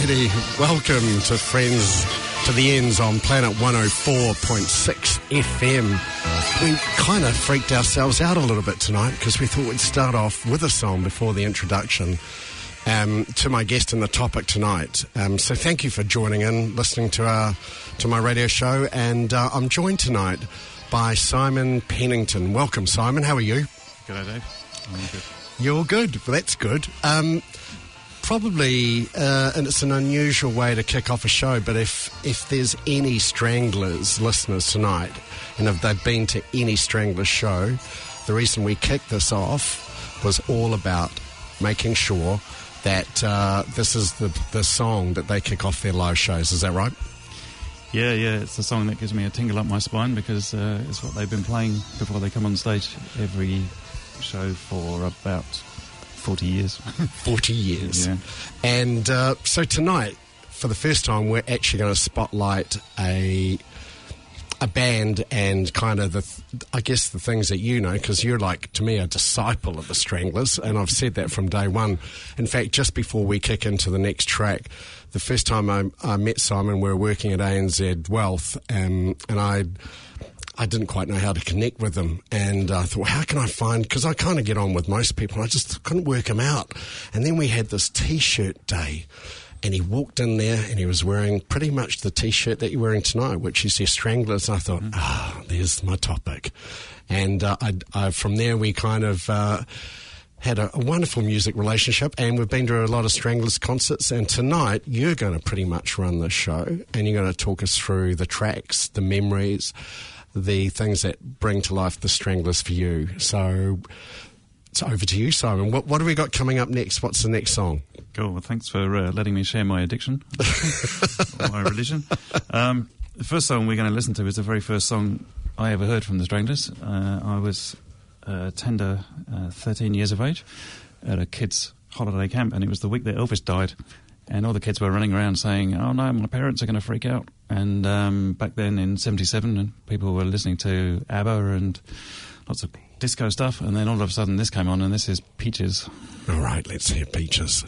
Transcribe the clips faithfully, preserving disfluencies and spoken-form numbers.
righty, welcome to Friends to the Ends on Planet one oh four point six F M. We kind of freaked ourselves out a little bit tonight because we thought we'd start off with a song before the introduction um, to my guest and the topic tonight. Um, so thank you for joining in, listening to our to my radio show, and uh, I'm joined tonight by Simon Pennington. Welcome, Simon. How are you? G'day, Dave. I'm good. You're good. Well, that's good. Um, probably, uh, and it's an unusual way to kick off a show, but if if there's any Stranglers listeners tonight, and if they've been to any Stranglers show, the reason we kicked this off was all about making sure that uh, this is the, the song that they kick off their live shows. Is that right? Yeah, yeah, it's the song that gives me a tingle up my spine because uh, it's what they've been playing before they come on stage every show for about forty years. forty years. Yeah. And uh, so tonight, for the first time, we're actually going to spotlight a a band and kind of the, th- I guess, the things that you know, because you're like, to me, a disciple of the Stranglers, and I've said that from day one. In fact, just before we kick into the next track, the first time I, I met Simon, we were working at A N Z Wealth, um, and I I didn't quite know how to connect with them, and I thought, how can I find, because I kind of get on with most people, and I just couldn't work him out. And then we had this T-shirt day, and he walked in there, and he was wearing pretty much the T-shirt that you're wearing tonight, which is your Stranglers, and I thought, ah, oh, there's my topic. And uh, I, I, from there, we kind of uh, had a, a wonderful music relationship, and we've been to a lot of Stranglers concerts, and tonight, you're going to pretty much run the show, and you're going to talk us through the tracks, the memories, the things that bring to life the Stranglers for you. So it's over to you, Simon. What, what have we got coming up next? What's the next song? Cool. Well, thanks for uh, letting me share my addiction, or my religion. Um, the first song we're going to listen to is the very first song I ever heard from the Stranglers. Uh, I was uh, tender uh, thirteen years of age at a kids' holiday camp, and it was the week that Elvis died. And all the kids were running around saying, oh no, my parents are going to freak out. And um, back then in seventy-seven, and people were listening to ABBA and lots of disco stuff. And then all of a sudden this came on, and this is Peaches. All right, let's hear Peaches.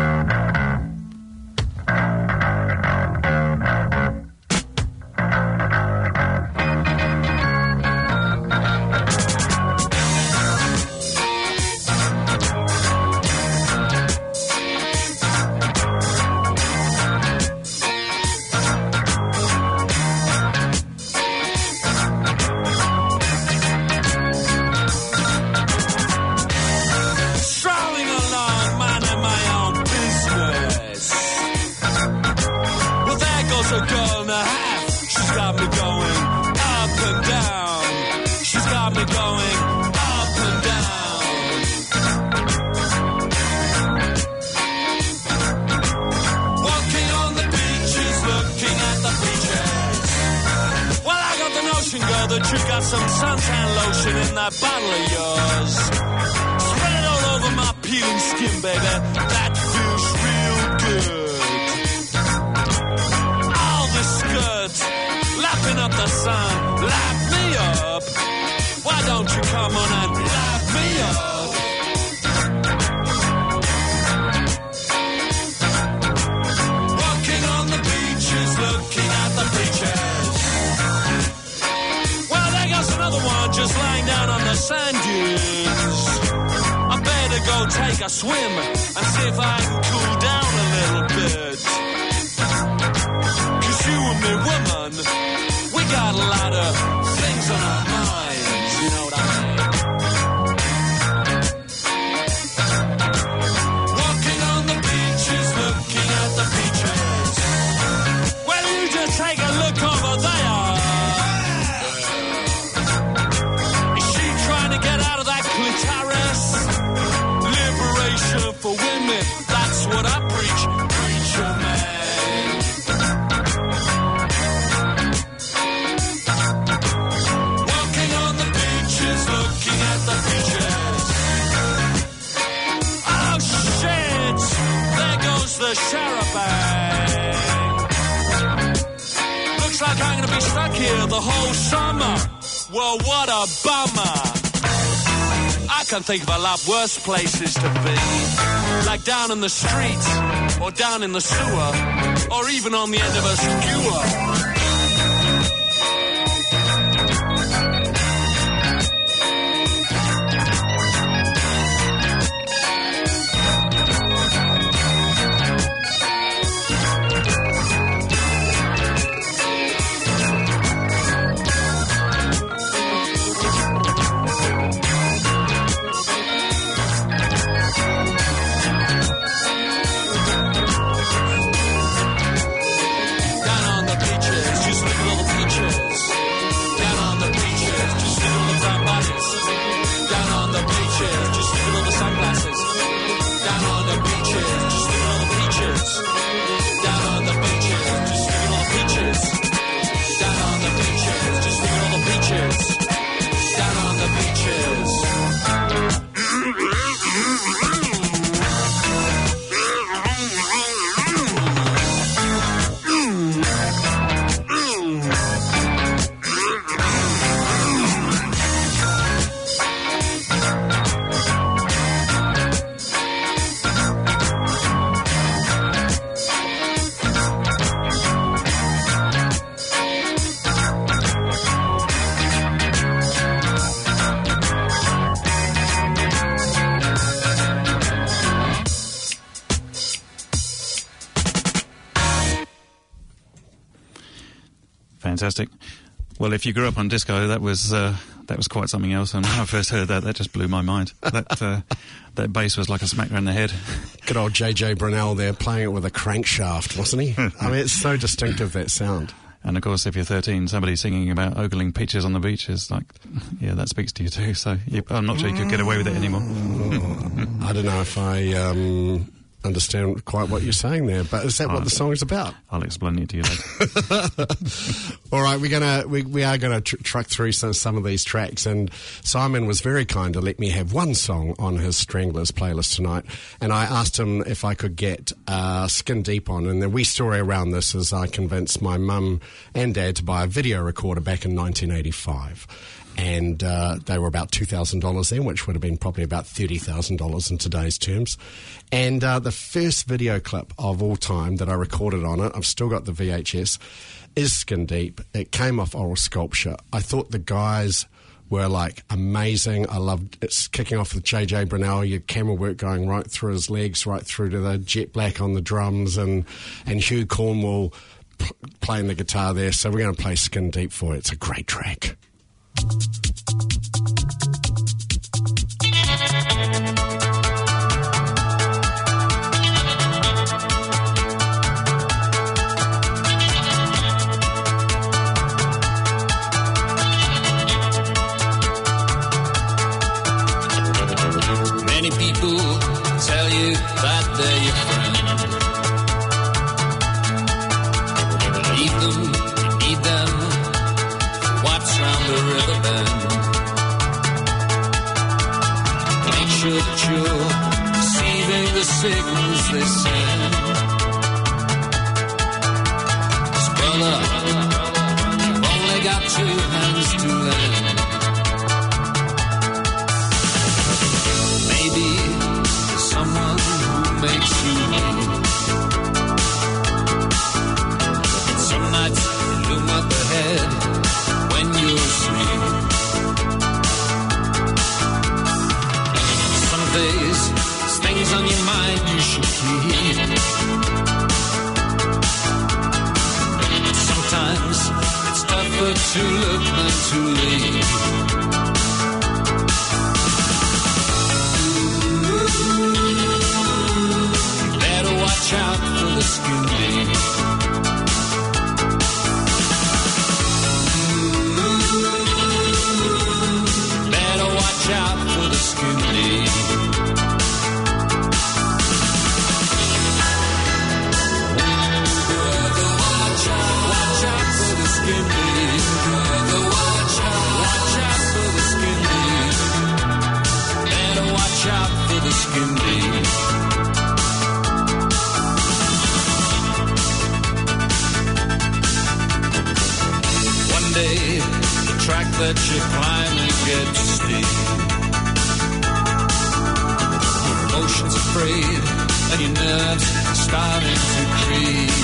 Some suntan lotion in that bottle of yours. Spread it all over my peeling skin, baby. That feels real good. All the skirts, lapping up the sun. Lap me up. Why don't you come on and lap me up? Walking on the beaches, looking at the beaches. Another one just lying down on the sand dunes. I better go take a swim and see if I can cool down a little bit. Cause you and me, woman, we got a lot of things on our minds, you know what I mean? Walking on the beaches, looking at the beaches. Well, you just take a look over there. Get out of that clitoris. Liberation for women, that's what I preach. Preacher man. Walking on the beaches, looking at the beaches. Oh shit, there goes the charabanc. Looks like I'm gonna be stuck here the whole summer. Well, what a bummer. I can think of a lot worse places to be. Like down in the street, or down in the sewer, or even on the end of a skewer. Fantastic. Well, if you grew up on disco, that was uh, that was quite something else. And when I first heard that, that just blew my mind. That uh, that bass was like a smack around the head. Good old J J Brunel there, playing it with a crankshaft, wasn't he? I mean, it's so distinctive, that sound. And of course, if you're thirteen, somebody singing about ogling peaches on the beach is like, yeah, that speaks to you too. So you, I'm not sure you could get away with it anymore. I don't know if I um, understand quite what you're saying there, but is that what the song is about? I'll explain it to you later. All right, we're gonna we, we are gonna tr- truck through some, some of these tracks, and Simon was very kind to let me have one song on his Stranglers playlist tonight, and I asked him if I could get uh, Skin Deep on, and the wee story around this is I convinced my mum and dad to buy a video recorder back in nineteen eighty-five. And uh, they were about two thousand dollars then, which would have been probably about thirty thousand dollars in today's terms. And uh, the first video clip of all time that I recorded on it, I've still got the V H S, is Skin Deep. It came off Oral Sculpture. I thought the guys were like amazing. I loved it's kicking off with J J Brunel, your camera work going right through his legs, right through to the Jet Black on the drums, and, and Hugh Cornwall p- playing the guitar there. So we're going to play Skin Deep for you. It's a great track. Many people tell you that they're your friend. Believe them, you need them. Wipes round the river bend. Make sure that you're receiving the signals they send. 'Cause brother, you've only got two hands to lend. Maybe there's someone who makes you leave. Some nights loom up ahead when you're asleep. Some days, there's things on your mind you should keep. Sometimes, it's tougher to look than to leave. You better watch out for the skin deep. Watch out for the skin deep. Watch out, watch out for the skin deep. Watch out, watch out for the skin deep. Better watch out for the skin deep. One day, the track that you're climbing gets steep. emotions afraid, and your nerves starting to creep.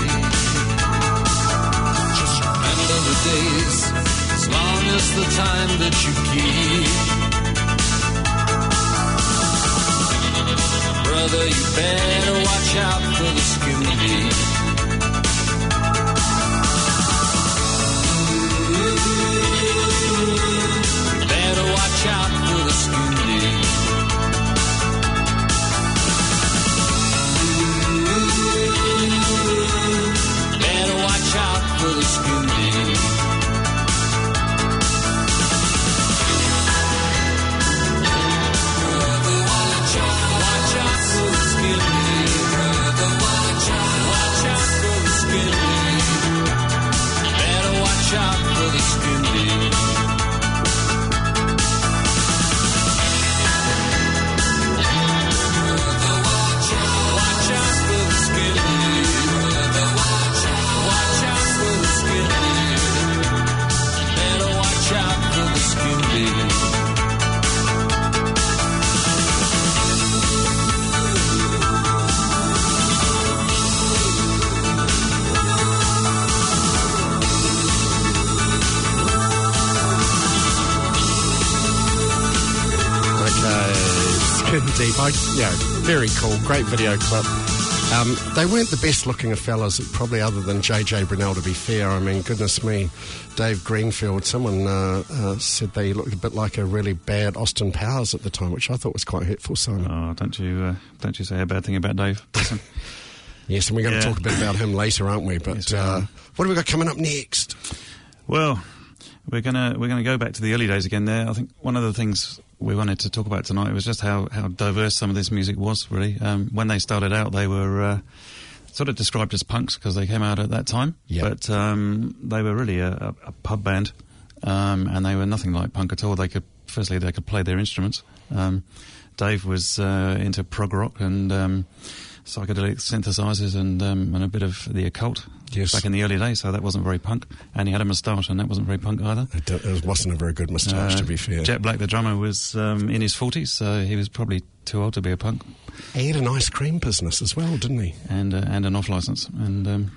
Just remember the days, as long as the time that you keep. Brother, you better watch out for the skin deep. Better watch out for the skin deep. Better watch out for the skin deep. Brother, watch out, watch out for the skin deep. Brother, watch out, watch out for the skin deep. Better watch out for the skin deep. Deep, I, yeah, very cool, great video clip. Um, they weren't the best looking of fellas, probably other than J J Brunel, to be fair. I mean, goodness me, Dave Greenfield, someone uh, uh, said they looked a bit like a really bad Austin Powers at the time, which I thought was quite hurtful, Simon. Oh, don't you uh, don't you say a bad thing about Dave. Yes, and we're going yeah. to talk a bit about him later, aren't we? But yes, we uh, what have we got coming up next? Well, we're gonna we're gonna go back to the early days again. There, I think one of the things we wanted to talk about tonight was just how, how diverse some of this music was, really. Um, when they started out, they were uh, sort of described as punks because they came out at that time. Yep. But um, they were really a, a, a pub band, um, and they were nothing like punk at all. They could, firstly, they could play their instruments. Um, Dave was uh, into prog rock and um, psychedelic synthesizers and um, and a bit of the occult. Yes. Back in the early days, so that wasn't very punk. And he had a moustache, and that wasn't very punk either. It, d- it wasn't a very good moustache, Uh, to be fair. Jet Black, the drummer, was um, in his forties, so he was probably too old to be a punk. He had an ice cream business as well, didn't he? And uh, and an off license. And um,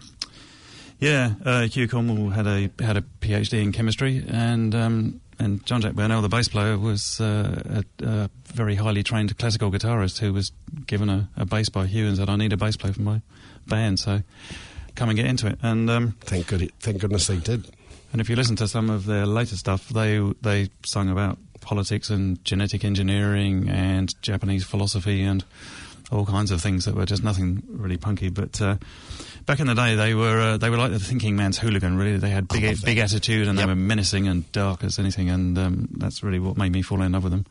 yeah, uh, Hugh Cornwall had a had a PhD in chemistry, and um, and John Jack Burnell, the bass player, was uh, a, a very highly trained classical guitarist who was given a, a bass by Hugh and said, "I need a bass player for my band." So. Come and get into it, and um, thank good, thank goodness they did. And if you listen to some of their later stuff, they they sung about politics and genetic engineering and Japanese philosophy and all kinds of things that were just nothing really punky. But uh, back in the day, they were uh, they were like the thinking man's hooligan. Really, they had big big attitude, and yep. they were menacing and dark as anything. And um, that's really what made me fall in love with them.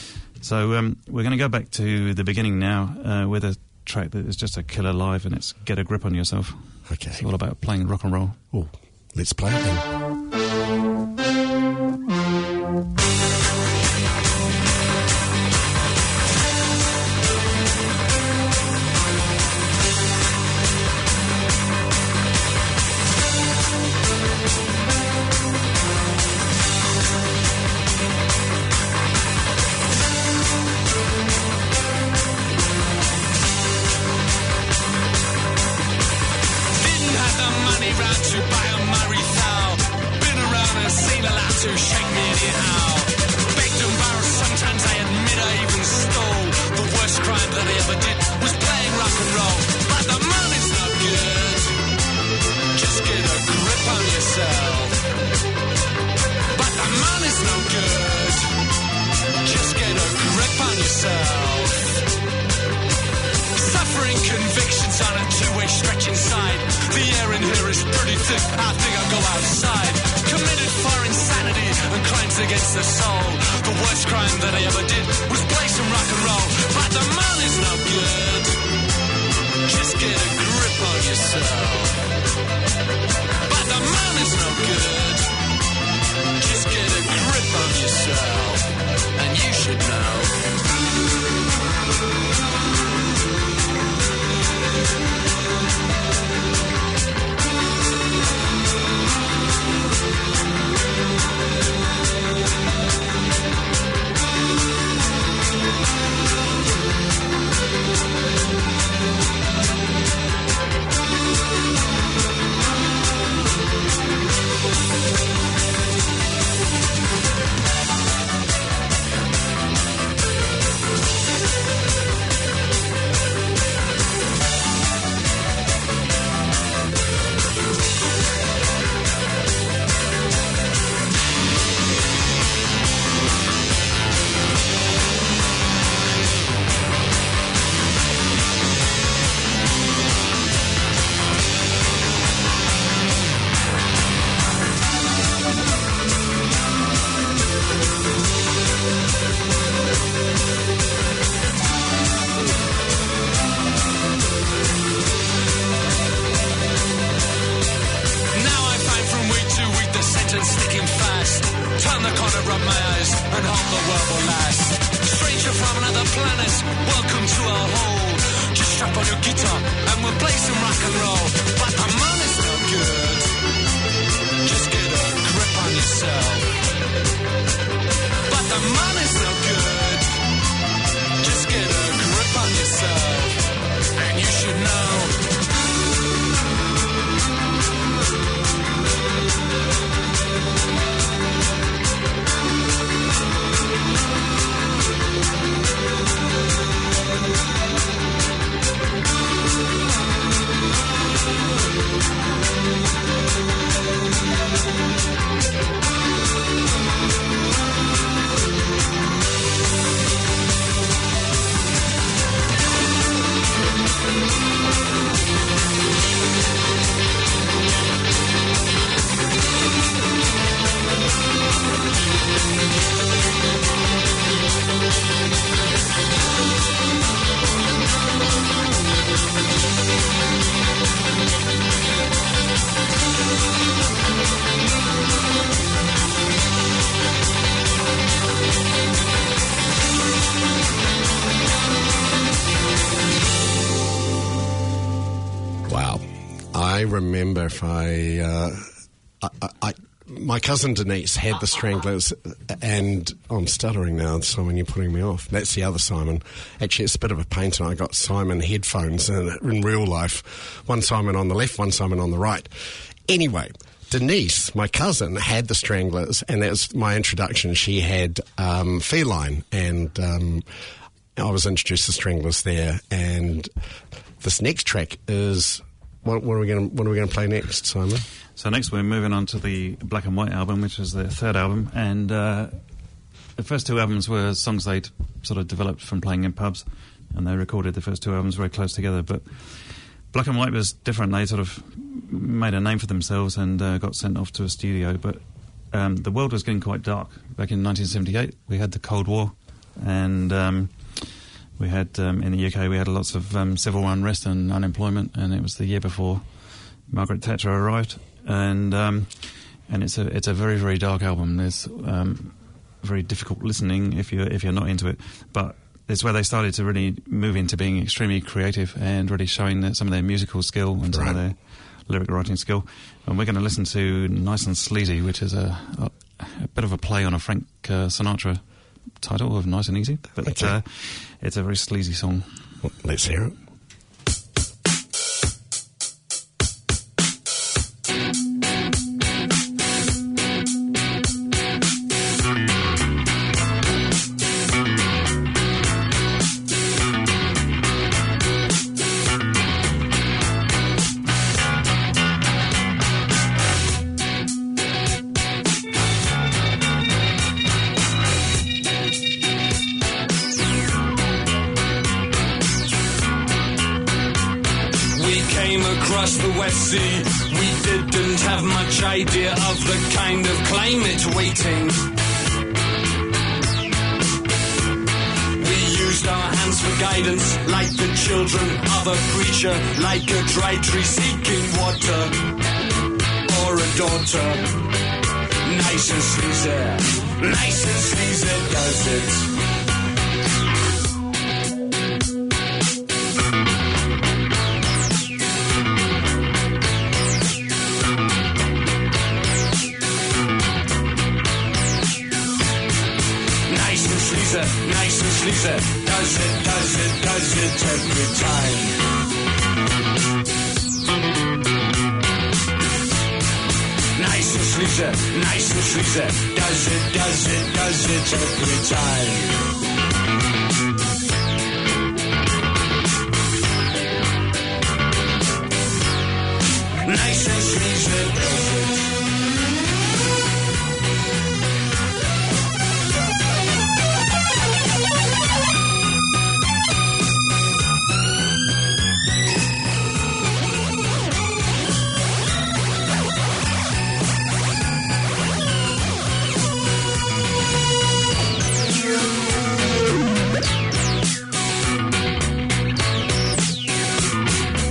So um, we're going to go back to the beginning now uh, with a track that is just a killer live, and it's Get a Grip on Yourself. Okay. It's all about playing rock and roll. Oh, let's play it then. Against the soul. The worst crime that I ever did was play some rock and roll. But the money's no good. Just get a grip on yourself. But the money's no good. Just get a grip on yourself. And you should know. walking fast. Turn the corner, rub my eyes, and hope the world will last. Stranger from another planet, welcome to our hole. Just strap on your guitar, and we'll play some rock and roll. But the money's no good. Just get a grip on yourself. But the money's no good. Just get a grip on yourself. And you should know. I remember if I, uh, I, I, I, my cousin Denise had the Stranglers, and oh, I'm stuttering now, Simon, you're putting me off. That's the other Simon. Actually, it's a bit of a pain, and I got Simon headphones in, in real life. One Simon on the left, one Simon on the right. Anyway, Denise, my cousin, had the Stranglers, and that was my introduction. She had um, Feline, and um, I was introduced to Stranglers there. And this next track is... What, what are we going? What are we going to play next, Simon? So next we're moving on to the Black and White album, which is their third album, and uh, the first two albums were songs they'd sort of developed from playing in pubs, and they recorded the first two albums very close together. But Black and White was different. They sort of made a name for themselves and uh, got sent off to a studio. But um, the world was getting quite dark back in nineteen seventy-eight. We had the Cold War, and um, we had um, in the U K we had lots of um, civil unrest and unemployment, and it was the year before Margaret Thatcher arrived, and um, and it's a it's a very very dark album. There's um, very difficult listening if you if you're not into it, but it's where they started to really move into being extremely creative and really showing that some of their musical skill and some right. of their lyric writing skill. And we're going to listen to Nice and Sleazy, which is a, a, a bit of a play on a Frank uh, Sinatra title of Nice and Easy, but okay. uh, it's a very sleazy song. Well, let's hear it. See, we didn't have much idea of the kind of climate waiting. We used our hands for guidance, like the children of a preacher, like a dry tree seeking water, or a daughter. Nice and sleazy, nice and sleazy does it. Nice and sleazy, does it, does it, does it every time. Nice and sleazy, nice and sleazy, does it, does it, does it every time. Nice and sleazy, does it.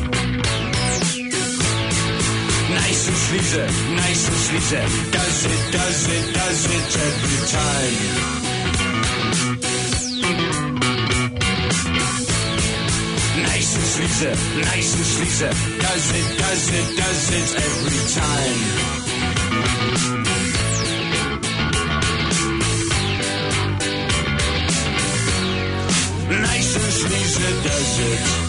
Nice and sleazy, does it, does it, does it every time. Nice and sleazy, nice and sleazy, does it, does it, does it every time. Nice and sleazy, does it.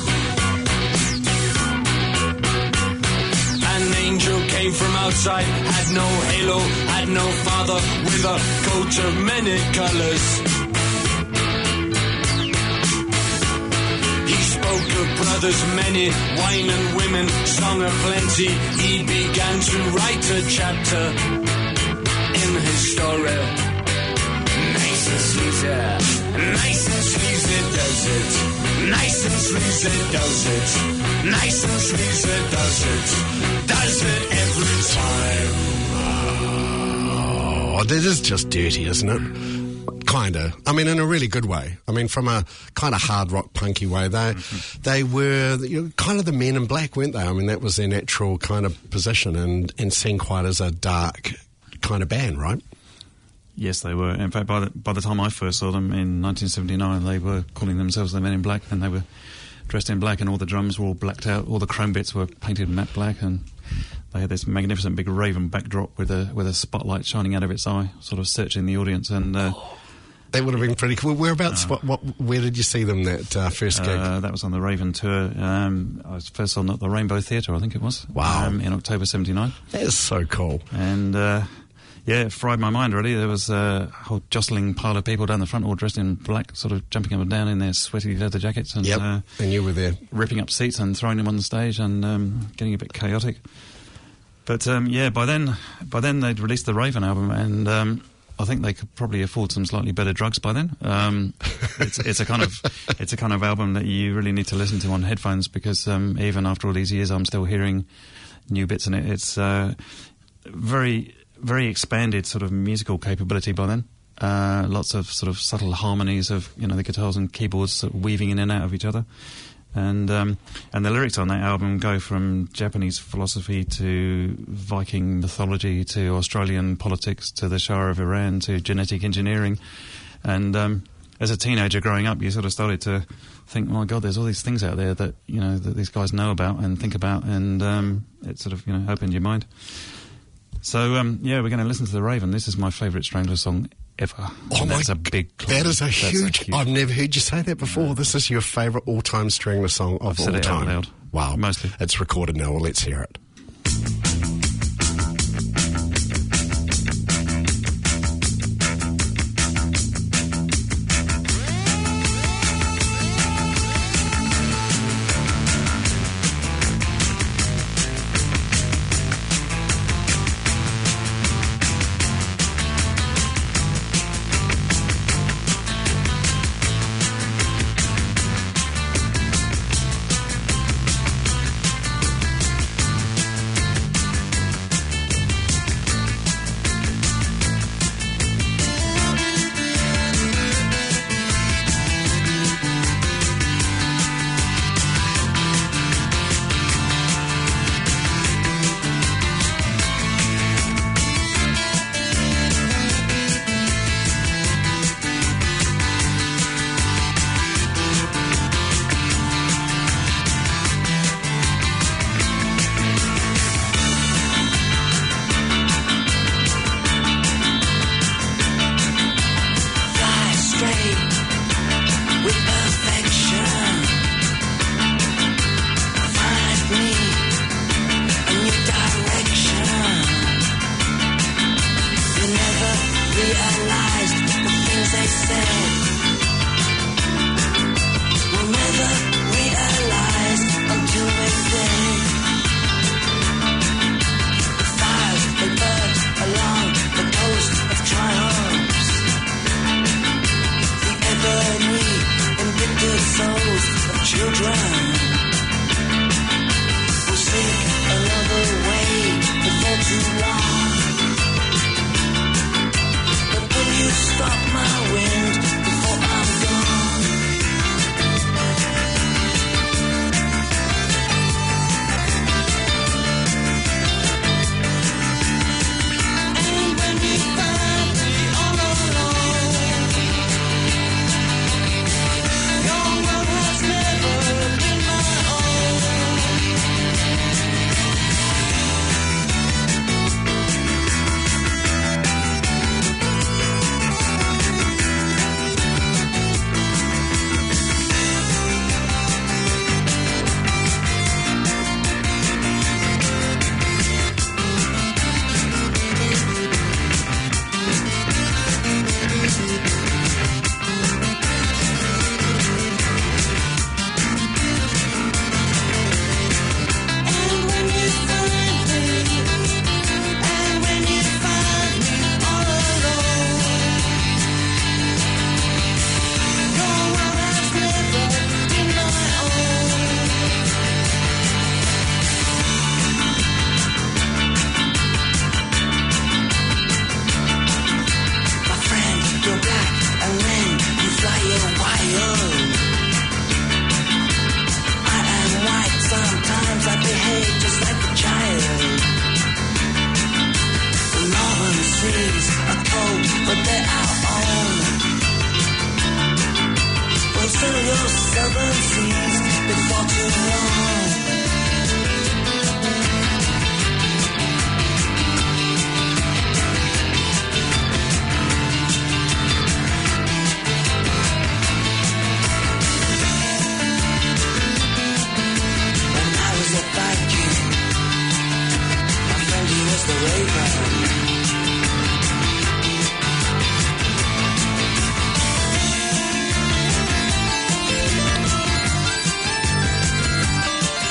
An angel came from outside, had no halo, had no father, with a coat of many colors. Spoke of brothers many, wine and women, song of plenty. He began to write a chapter in his story. Nice and sleazy, nice and sleazy does it. Nice and sleazy does it. Nice and sleazy does it. Does it every time. Oh, that is just dirty, isn't it? Kinda. I mean, in a really good way. I mean, from a kind of hard rock punky way. They mm-hmm. they were you know, kind of the Men in Black, weren't they? I mean, that was their natural kind of position and, and seen quite as a dark kind of band, right? Yes, they were. In fact, by the, by the time I first saw them in nineteen seventy-nine, they were calling themselves the Men in Black, and they were dressed in black, and all the drums were all blacked out. All the chrome bits were painted matte black, and they had this magnificent big raven backdrop with a with a spotlight shining out of its eye, sort of searching the audience. And uh, that would have been pretty cool. Whereabouts? Uh, what, what? Where did you see them that uh, first gig? Uh, that was on the Raven tour. Um, I was first on at the Rainbow Theatre, I think it was. Wow! Um, in October seventy-nine. That is so cool. And uh, yeah, it fried my mind really. There was a whole jostling pile of people down the front, all dressed in black, sort of jumping up and down in their sweaty leather jackets, and yep. uh, and you were there, ripping up seats and throwing them on the stage, and um, getting a bit chaotic. But um, yeah, by then, by then they'd released the Raven album, and um, I think they could probably afford some slightly better drugs by then. Um, it's, it's a kind of it's a kind of album that you really need to listen to on headphones, because um, even after all these years, I'm still hearing new bits in it. It's uh, very very expanded sort of musical capability by then. Uh, lots of sort of subtle harmonies of you know the guitars and keyboards sort of weaving in and out of each other. And um, and the lyrics on that album go from Japanese philosophy to Viking mythology to Australian politics to the Shah of Iran to genetic engineering. And um, as a teenager growing up, you sort of started to think, oh my God, there's all these things out there that you know that these guys know about and think about, and um, it sort of you know opened your mind. So um, yeah, we're going to listen to the Raven. This is my favourite Stranglers song ever. Oh and my! That's a big claim. That is a that's huge, a huge. I've never heard you say that before. No. This is your favourite all-time Strangler song of I've all said it time. Out loud. Wow! Mostly. It's recorded now. Well, let's hear it. Stop my wind before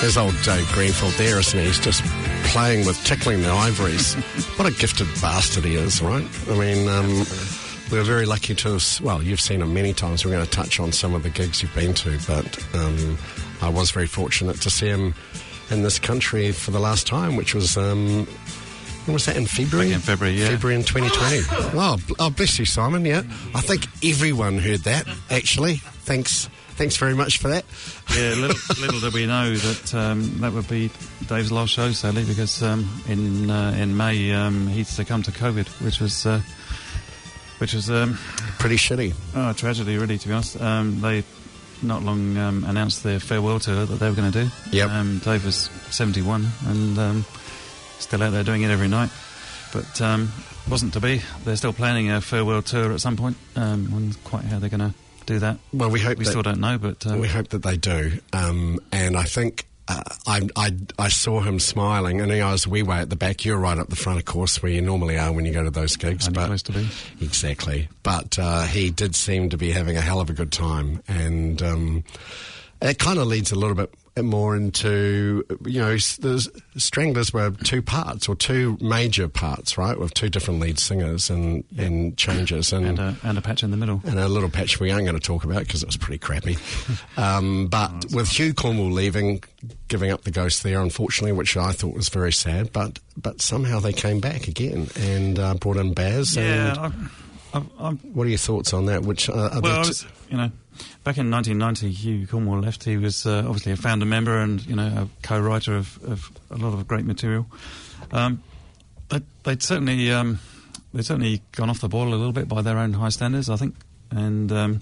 There's old Dave Greenfield there, isn't he? He's just playing with tickling the ivories. What a gifted bastard he is, right? I mean, um, we're very lucky to, well, you've seen him many times. We're going to touch on some of the gigs you've been to, but um, I was very fortunate to see him in this country for the last time, which was, um, when was that, in February? Back in February, yeah. February in twenty twenty. Oh, oh, bless you, Simon, yeah. I think everyone heard that, actually. Thanks. Thanks very much for that. Yeah, little, little did we know that um, that would be Dave's last show, sadly, because um, in uh, in May um, he succumbed to COVID, which was uh, which was um, pretty shitty. Oh, a tragedy, really, to be honest. Um, they not long um, announced their farewell tour that they were going to do. Yep. Um, Dave was seventy-one and um, still out there doing it every night, but um, wasn't to be. They're still planning a farewell tour at some point. Um, and quite how they're going to do that. Well, we hope we that, still don't know, but um, we hope that they do. Um, and I think uh, I, I I saw him smiling, and I was a wee way at the back. You're right up the front, of course, where you normally are when you go to those gigs. Only but place to be. Exactly. But uh, he did seem to be having a hell of a good time, and um, it kind of leads a little bit more into, you know, the Stranglers were two parts, or two major parts, right, with two different lead singers and, yeah. and changes. And, and, a, and a patch in the middle. And a little patch we aren't going to talk about because it was pretty crappy. um, but oh, with Hugh Cornwall leaving, giving up the ghost there, unfortunately, which I thought was very sad, but but somehow they came back again and uh, brought in Baz. Yeah, and I'm, I'm, I'm, what are your thoughts on that? Which uh, are well, t- was, you know, back in nineteen ninety, Hugh Cornwall left. He was uh, obviously a founder member and, you know, a co-writer of, of a lot of great material. Um, they, they'd certainly um, they'd certainly gone off the boil a little bit by their own high standards, I think, and um,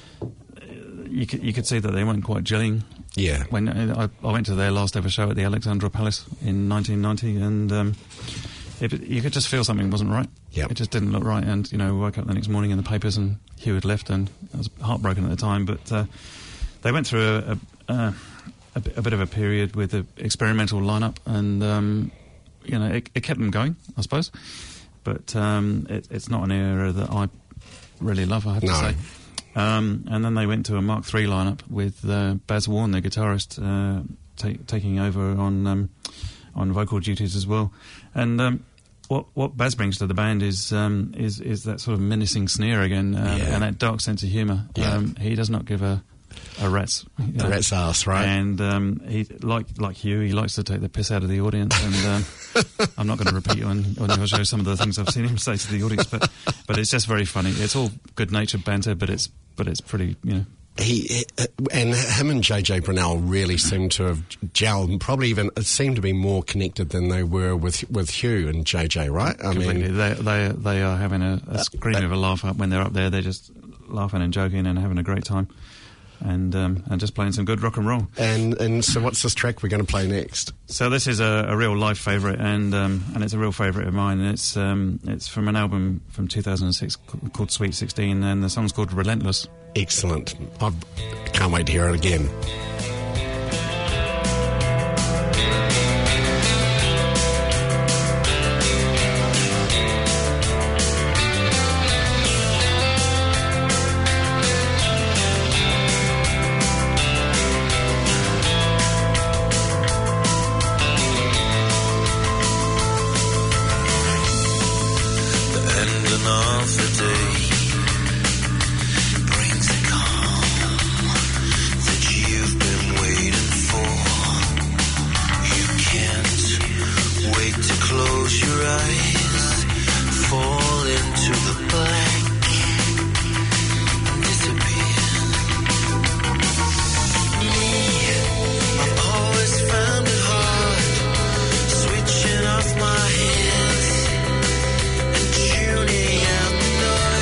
you could you could see that they weren't quite gelling. Yeah. When I, I went to their last ever show at the Alexandra Palace in nineteen ninety, and um, it, you could just feel something wasn't right. Yep. It just didn't look right, and, you know, we woke up the next morning in the papers and Hugh had left, and I was heartbroken at the time, but uh, they went through a, a, a, a bit of a period with an experimental lineup, and, um, you know, it, it kept them going, I suppose, but um, it, it's not an era that I really love, I have no. to say. Um, and then they went to a Mark three lineup with uh, Baz Warne, the guitarist, uh, ta- taking over on um, on vocal duties as well. And um, what what Baz brings to the band is um, is is that sort of menacing sneer again, uh, yeah. and that dark sense of humour. Yeah. Um, he does not give a a rat's you know. a rat's ass, right? And um, he like like Hugh, he likes to take the piss out of the audience. And um, I'm not going to repeat on on your show some of the things I've seen him say to the audience, but but it's just very funny. It's all good natured banter, but it's but it's pretty, you know. He, he and him and J J Brunel really seem to have gelled, and probably even it seemed to be more connected than they were with with Hugh and J J. Right? I Completely. mean, they they they are having a, a scream uh, of a laugh up when they're up there. They're just laughing and joking and having a great time, and um, and just playing some good rock and roll. And and so, what's this track we're going to play next? So this is a, a real live favourite, and um, and it's a real favourite of mine. And it's um, it's from an album from two thousand six called Sweet sixteen, and the song's called Relentless. Excellent. I can't wait to hear it again. Tuning out the noise.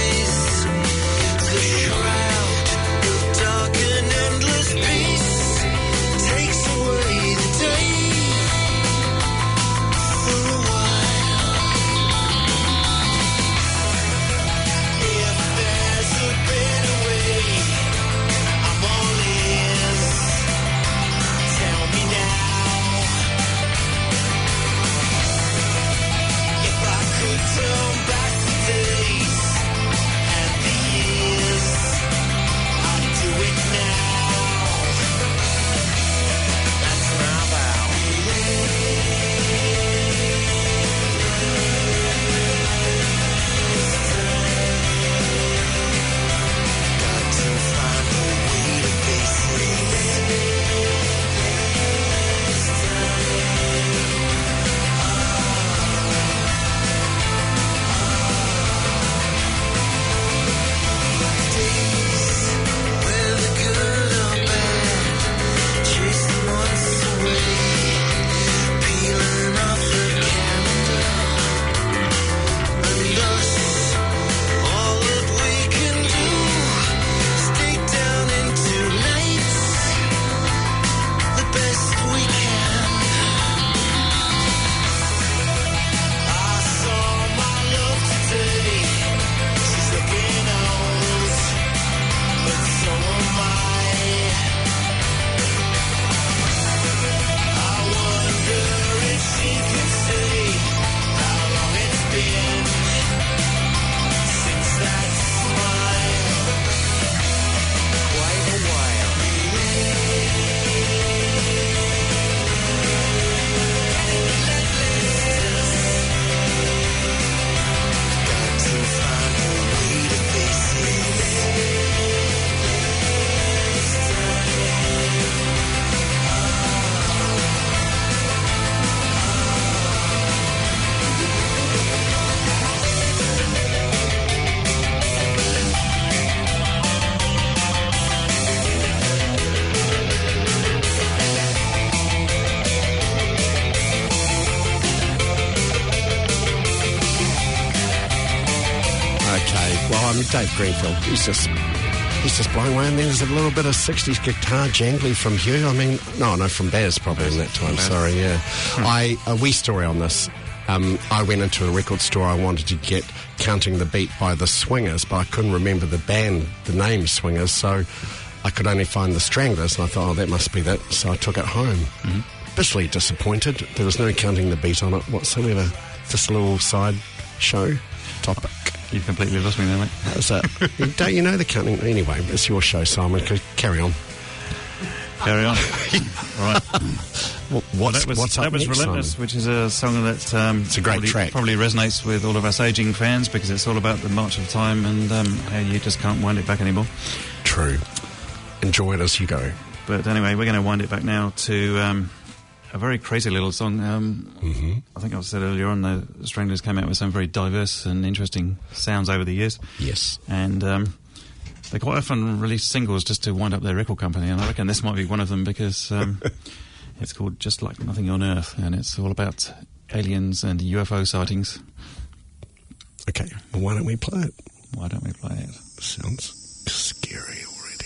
Okay, well, I mean, Dave Greenfield, he's just he's just blowing away, and then there's a little bit of sixties guitar jangly from Hugh. I mean, no, no, from Baz probably in that time, sorry, yeah. I A wee story on this. Um, I went into a record store. I wanted to get Counting the Beat by the Swingers, but I couldn't remember the band, the name Swingers, so I could only find the Stranglers, and I thought, oh, that must be that, so I took it home. Mm-hmm. Bitterly disappointed. There was no Counting the Beat on it whatsoever. Just a little side show topic. You've completely lost me there, mate. That's it. Don't you know the Counting? Anyway, it's your show, Simon. Carry on. Carry on. All right. Well, what's, well, that was, what's up that was next, Relentless, Simon? which is a song that um, it's a great probably, track. probably resonates with all of us ageing fans because it's all about the march of time and um, how you just can't wind it back anymore. True. Enjoy it as you go. But anyway, we're going to wind it back now to um, a very crazy little song. Um, mm-hmm. I think I said earlier on, the Stranglers came out with some very diverse and interesting sounds over the years. Yes. And um, they quite often release singles just to wind up their record company, and I reckon this might be one of them because um, it's called Just Like Nothing on Earth, and it's all about aliens and U F O sightings. Okay, well, why don't we play it? Why don't we play it? Sounds scary already.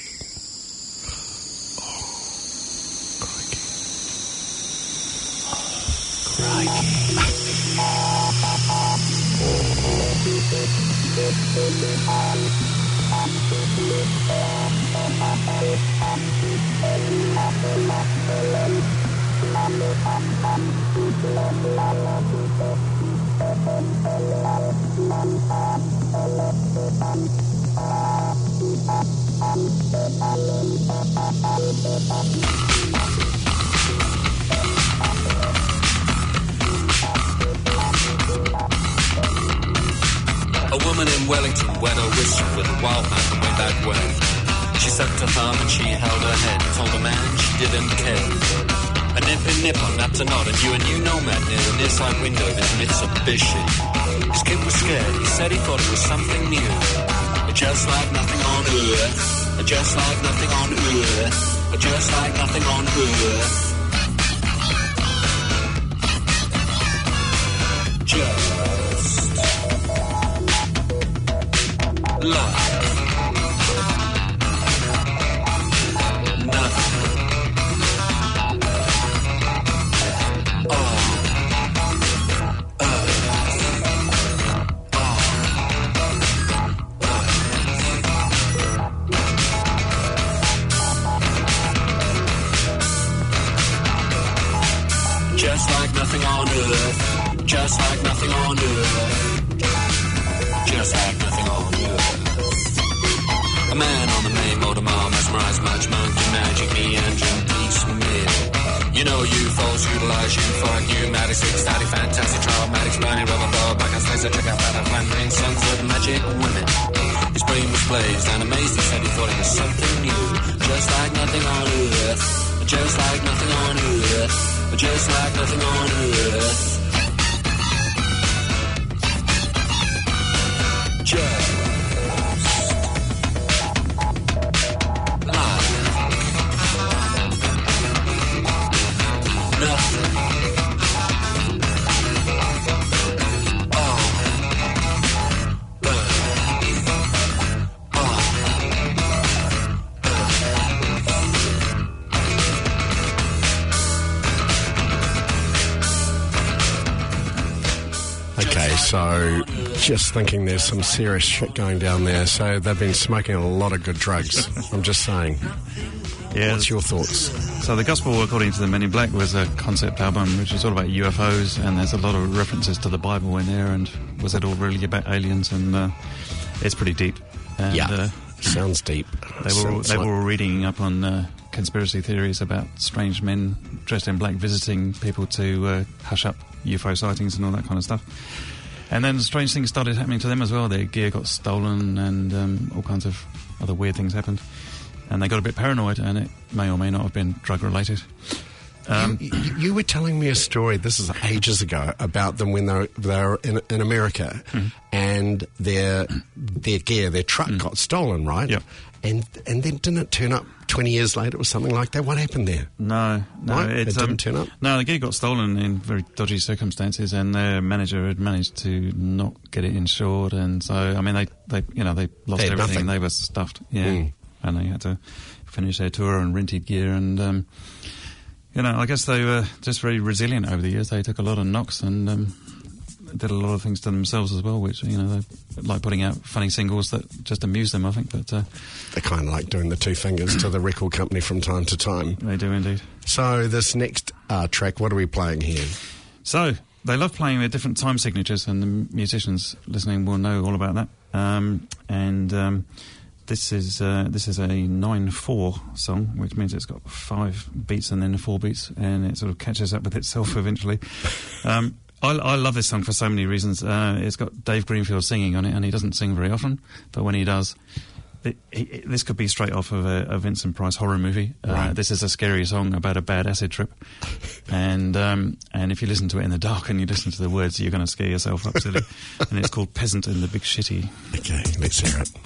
Oh, crikey. Oh, crikey. A woman in Wellington wet her whistle with a wild man from way back when. She sucked her thumb and she held her head, told a man she didn't care. A nip and nip on napped a nod, and you and you know man near the near side window of his Mitsubishi. His kid was scared, he said he thought it was something new. Just like nothing on earth, just like nothing on earth, just like nothing on earth. Just like just like nothing on earth, just like nothing on earth. A man on the main motor mile mesmerized much monkey magic, me engine piecemeal. You know U F Os utilize you for a pneumatic, six static, fantastic, traumatics, burning rubber ball, back and laser, check out that flaming sons of magic women. His brain was blazed and amazed, he said he thought it was something new. Just like nothing on earth, just like nothing on earth, just like nothing on earth. Just like nothing. So, just thinking there's some serious shit going down there. So, they've been smoking a lot of good drugs. I'm just saying. Yeah. What's your thoughts? So, The Gospel According to the Men in Black was a concept album which is all about U F Os, and there's a lot of references to the Bible in there, and was it all really about aliens? And uh, it's pretty deep. And, yeah. Uh, Sounds deep. They were all, they like... were all reading up on uh, conspiracy theories about strange men dressed in black visiting people to uh, hush up U F O sightings and all that kind of stuff. And then strange things started happening to them as well. Their gear got stolen and um, all kinds of other weird things happened. And they got a bit paranoid, and it may or may not have been drug-related. Um, you, you, you were telling me a story, this is ages ago, about them when they were, they were in, in America, mm. and their their gear, their truck mm. got stolen, right? Yep. And and then didn't it turn up twenty years later or something like that? What happened there? No, no, right? it's, it didn't um, turn up? No, the gear got stolen in very dodgy circumstances, and their manager had managed to not get it insured, and so, I mean, they, they you know, they lost they everything, nothing. They were stuffed, yeah, mm. and they had to finish their tour on rented gear, and, um, you know, I guess they were just very resilient over the years. They took a lot of knocks and um, did a lot of things to themselves as well, which, you know, they like putting out funny singles that just amuse them, I think. But uh, they kind of like doing the two fingers to the record company from time to time. They do indeed. So this next uh, track, what are we playing here? So they love playing with different time signatures, and the musicians listening will know all about that. Um, and um, this is uh, this is a nine four song, which means it's got five beats and then four beats, and it sort of catches up with itself eventually. Um, I, I love this song for so many reasons. Uh, it's got Dave Greenfield singing on it, and he doesn't sing very often, but when he does, it, it, this could be straight off of a, a Vincent Price horror movie. Right. Uh, this is a scary song about a bad acid trip, and um, and if you listen to it in the dark and you listen to the words, you're going to scare yourself up silly. And it's called Peasant and the Big Shitty. Okay, let's hear it.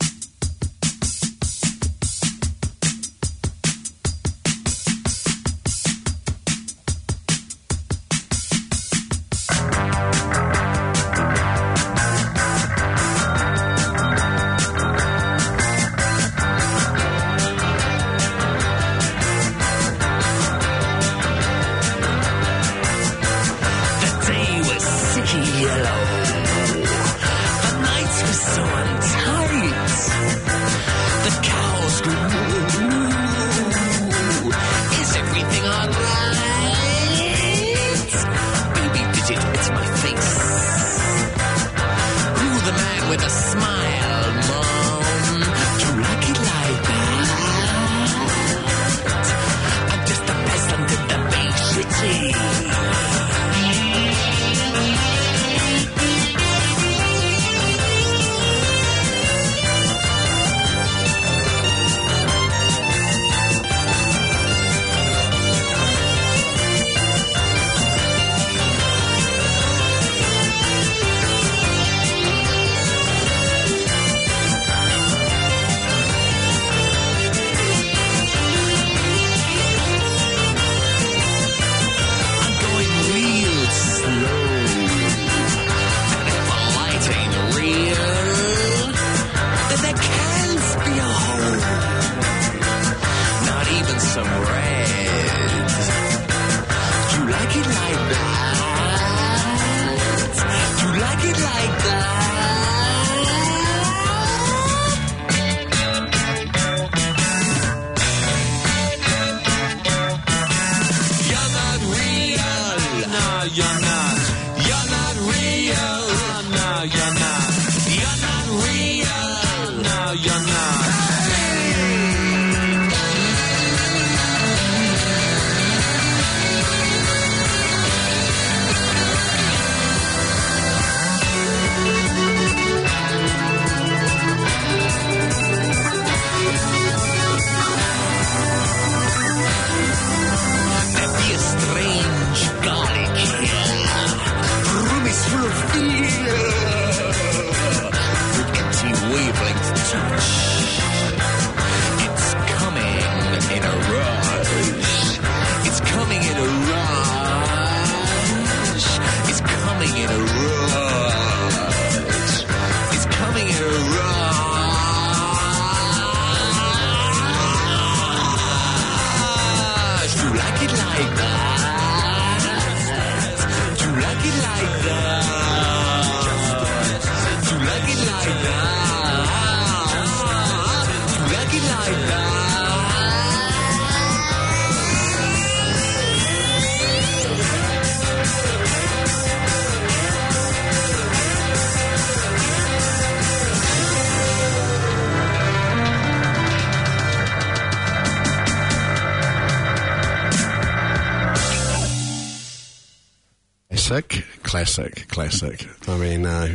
Classic, classic, classic. I mean, uh,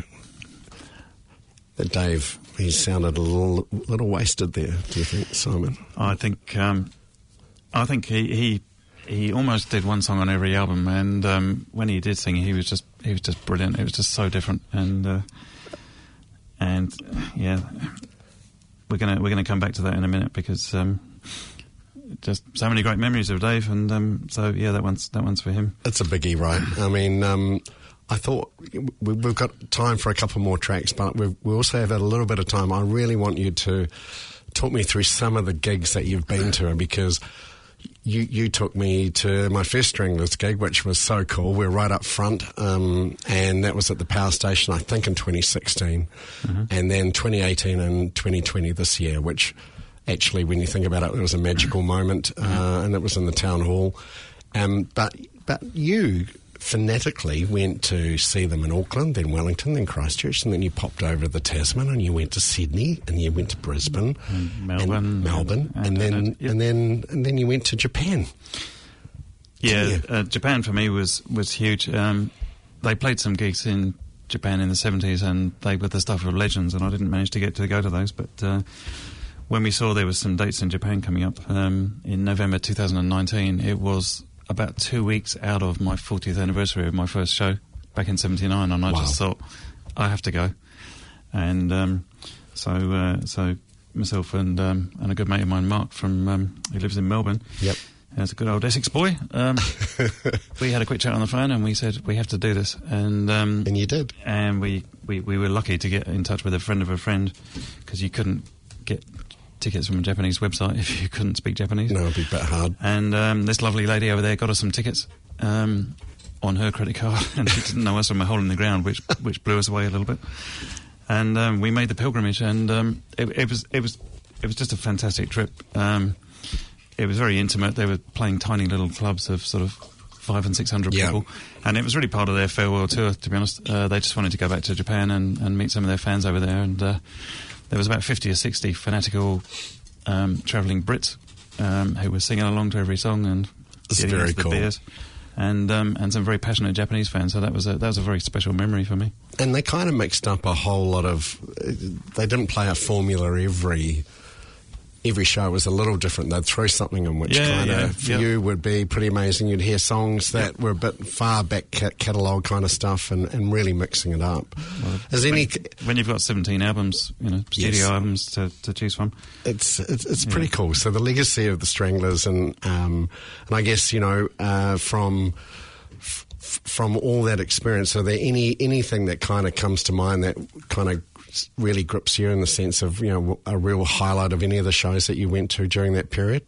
Dave, he sounded a little, little wasted there. Do you think, Simon? I think, um, I think he, he he almost did one song on every album, and um, when he did sing, he was just he was just brilliant. It was just so different, and uh, and yeah, we're gonna we're gonna come back to that in a minute because um, just so many great memories of Dave, and um, so yeah, that one's that one's for him. It's a biggie, right? I mean. Um, I thought we- we've got time for a couple more tracks, but we've, we also have a little bit of time. I really want you to talk me through some of the gigs that you've been to, because you you took me to my first Stranglers gig, which was so cool. We were right up front, um, and that was at the Power Station, I think, in twenty sixteen, mm-hmm. and then twenty eighteen and twenty twenty this year, which actually, when you think about it, it was a magical moment, uh, and it was in the Town Hall. Um, but but you... fanatically went to see them in Auckland, then Wellington, then Christchurch, and then you popped over to the Tasman, and you went to Sydney, and you went to Brisbane, and Melbourne, and Melbourne, and, and, and then and, yep. and then and then you went to Japan. Yeah, uh, Japan for me was was huge. Um, they played some gigs in Japan in the seventies, and they were the stuff of legends, and I didn't manage to get to go to those, but. Uh, when we saw there was some dates in Japan coming up um, in November two thousand nineteen, it was about two weeks out of my fortieth anniversary of my first show back in seventy-nine, and I wow. just thought, I have to go. And um, so uh, so myself and um, and a good mate of mine, Mark, from um, who lives in Melbourne, yep. as a good old Essex boy, um, we had a quick chat on the phone, and we said, we have to do this. And um, and you did. And we, we, we were lucky to get in touch with a friend of a friend, because you couldn't get tickets from a Japanese website if you couldn't speak Japanese. No, it'd be a bit hard. And um, this lovely lady over there got us some tickets um, on her credit card, and she didn't know us from a hole in the ground, which which blew us away a little bit. And um, we made the pilgrimage, and um, it, it was it was it was just a fantastic trip. Um, it was very intimate. They were playing tiny little clubs of sort of five and six hundred yeah. people, and it was really part of their farewell tour. To be honest, uh, they just wanted to go back to Japan and, and meet some of their fans over there, and. Uh, There was about fifty or sixty fanatical um, travelling Brits um, who were singing along to every song and That's getting very into the cool. beers, and um, and some very passionate Japanese fans. So that was a, that was a very special memory for me. And they kind of mixed up a whole lot of. They didn't play a formula every. Every show was a little different. They'd throw something in which yeah, kind of, yeah, for yeah. you, would be pretty amazing. You'd hear songs that yeah. were a bit far back ca- catalogue kind of stuff, and, and really mixing it up. Well, Is when, any? when you've got seventeen albums, you know, studio Yes. albums to, to choose from, It's it's, it's Yeah. pretty cool. So the legacy of the Stranglers, and um, and I guess you know uh, from. F- from all that experience, are there any anything that kind of comes to mind that kind of really grips you in the sense of, you know, a real highlight of any of the shows that you went to during that period?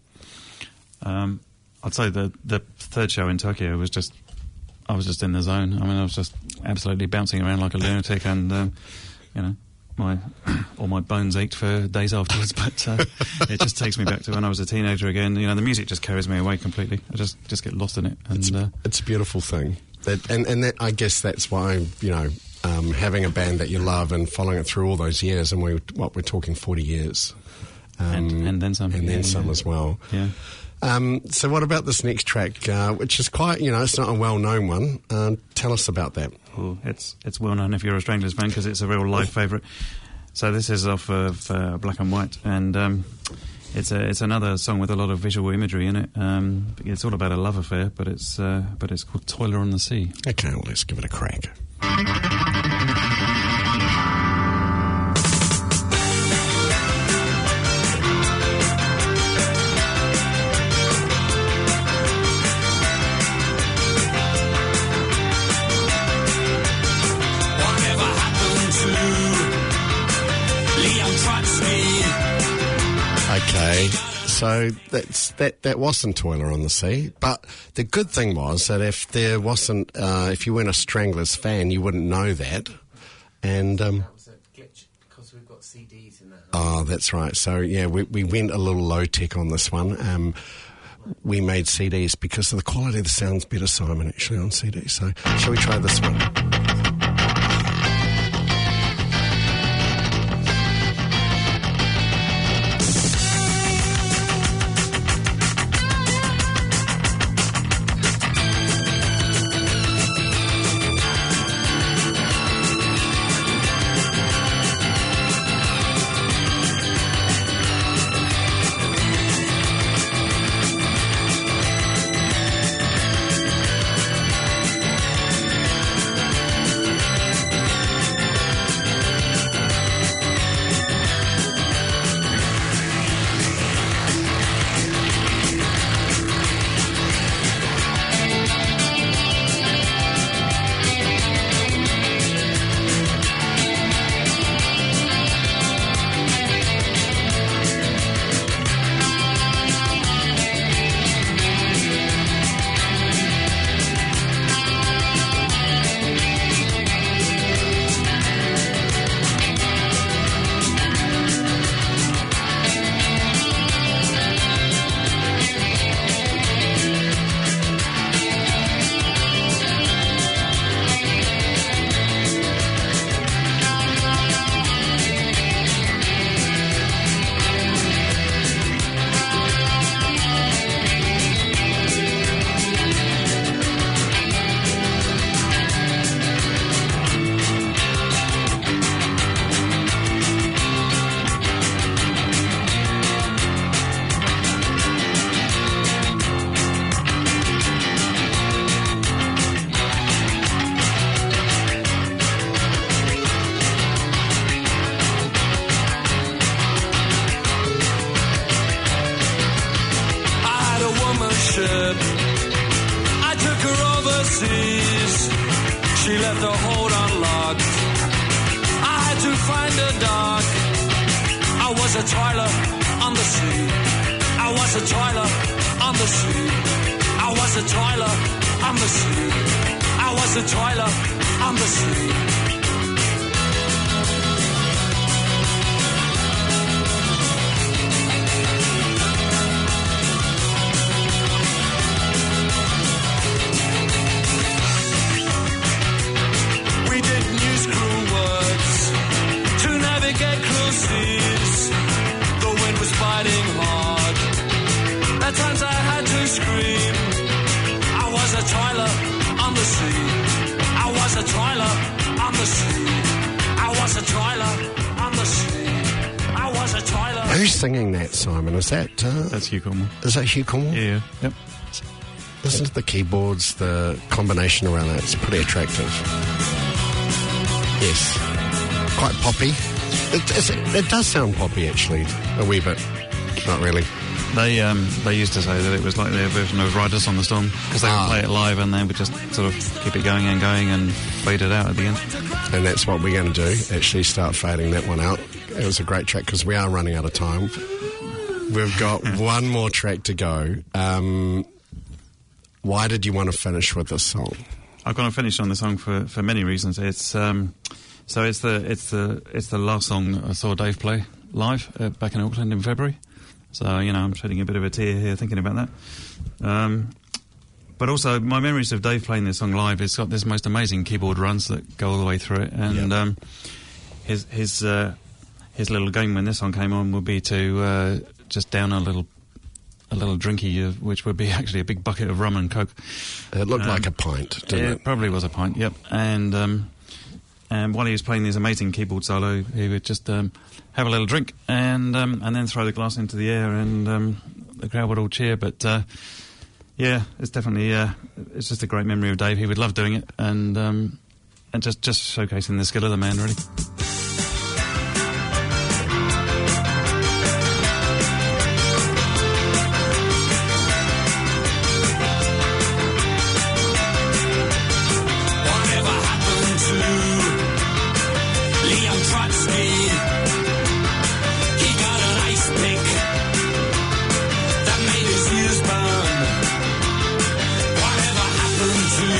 Um, I'd say the the third show in Tokyo was just, I was just in the zone. I mean, I was just absolutely bouncing around like a lunatic, and um, you know, my all my bones ached for days afterwards. But uh, it just takes me back to when I was a teenager again. You know, the music just carries me away completely. I just just get lost in it. And It's, uh, it's a beautiful thing. That, and and that, I guess that's why, you know, um, having a band that you love and following it through all those years, and we what we're talking forty years, um, and, and then some, and yeah, then some yeah. as well. Yeah. Um, so what about this next track, uh, which is quite, you know, it's not a well-known one. Uh, tell us about that. Well, it's it's well known if you're a Stranglers fan, because it's a real live favourite. So this is off of uh, Black and White, and um, it's a, it's another song with a lot of visual imagery in it. Um, it's all about a love affair, but it's uh, but it's called Toiler on the Sea. Okay, well, let's give it a crack. Whatever happened to Leon Trotsky? Okay, so that's that. That wasn't Toiler on the Sea, but the good thing was that if there wasn't, uh, if you weren't a Stranglers fan, you wouldn't know that. And um, That was a glitch because we've got C Ds in that. oh, that's right. So yeah, we we went a little low tech on this one. Um, we made C Ds because of the quality of the sound's better, Simon, actually on C D. So shall we try this one? seas. She left her hold unlocked. I had to find her dark. I was a toiler on the sea. I was a toiler on the sea. I was a toiler on the sea. I was a toiler on the sea. At times I had to scream. I was a toiler on the sea. I was a toiler on the sea. I was a toiler on the sea. I was a toiler. Who's singing that, Simon? Is that uh, That's Hugh Cornwall. is that Hugh Cornwall? Yeah, yep. Listen to the keyboards, the combination around that. It's pretty attractive. Yes, quite poppy. It, it's, it does sound poppy, actually, a wee bit. Not really. They um, they used to say that it was like their version of Riders on the Storm, because they Ah. would play it live and they would just sort of keep it going and going and fade it out at the end. And that's what we're going to do, actually start fading that one out. It was a great track because we are running out of time. We've got one more track to go. Um, why did you want to finish with this song? I've got to finish on the song for, for many reasons. It's um, so it's the it's the it's the last song I saw Dave play live uh, back in Auckland in February. So, you know, I'm shedding a bit of a tear here thinking about that. Um, but also, my memories of Dave playing this song live, it's got this most amazing keyboard runs that go all the way through it. And Yep. um, his his uh, his little game when this song came on would be to uh, just down a little a little drinky, uh, which would be actually a big bucket of rum and coke. It looked Um, like a pint, didn't it it? probably was a pint, yep. And um, and while he was playing this amazing keyboard solo, he would just um, have a little drink and um, and then throw the glass into the air, and um, the crowd would all cheer. But uh, yeah, it's definitely uh, it's just a great memory of Dave. He would love doing it, and um, and just just showcasing the skill of the man, really. Whatever happened to Leon Trotsky? He got an ice pick that made his ears burn. Whatever happened to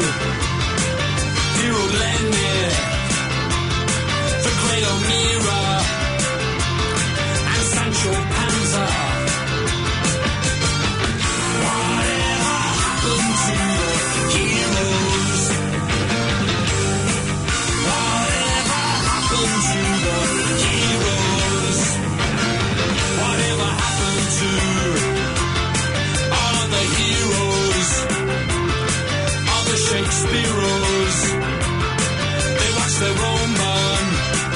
dear old Lenin, the great O'Meara, and Sancho Panza? Whatever happened to the heroes? Whatever happened to the heroes? Whatever happened to all of the heroes? All the Shakespeareos? They watch their own burn.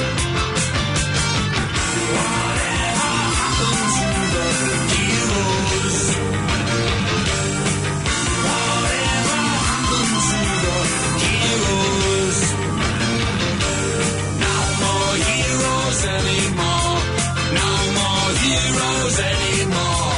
Whatever happened to the heroes? Whatever happened to the heroes? No more heroes anymore. No more heroes anymore.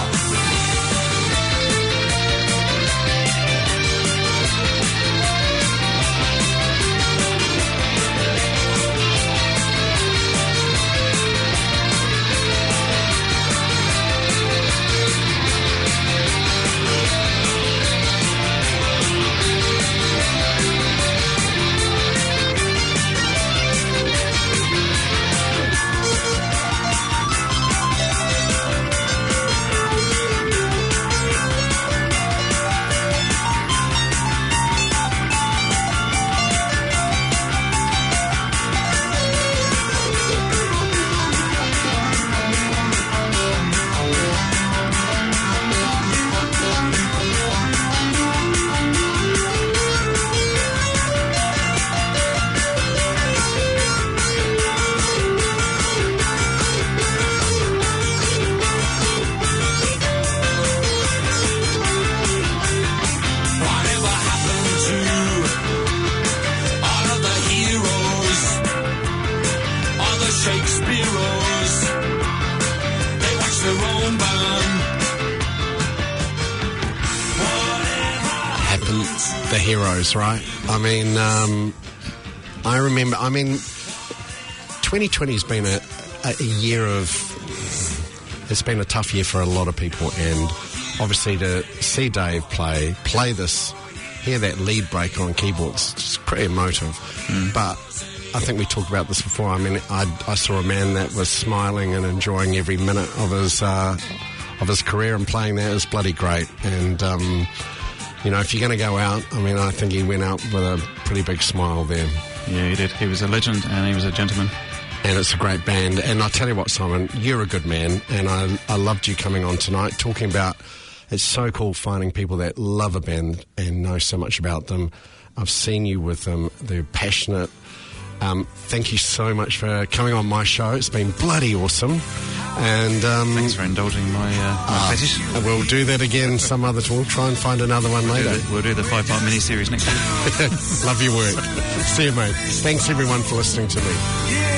Whatever happened to all of the heroes? All the Shakespeareos? They watch their own burn. Whatever Happened the heroes, right? I mean, um, I remember, I mean, twenty twenty has been a, a year of, it's been a tough year for a lot of people, and obviously to see Dave play, play this, hear that lead break on keyboards, it's pretty emotive. Mm. But I think we talked about this before. I mean, I, I saw a man that was smiling and enjoying every minute of his uh, of his career, and playing that is bloody great. And, um, you know, if you're going to go out, I mean, I think he went out with a pretty big smile there. Yeah, he did. He was a legend and he was a gentleman. And it's a great band. And I tell you what, Simon, you're a good man, and I, I loved you coming on tonight, talking about, it's so cool finding people that love a band and know so much about them. I've seen you with them. They're passionate. Um, thank you so much for coming on my show. It's been bloody awesome. And um, thanks for indulging my, uh, my uh, fetish. We'll do that again some other time. We'll try and find another one we'll later. Do the, we'll do the five-part mini-series next week. Love your work. See you, mate. Thanks, everyone, for listening to me.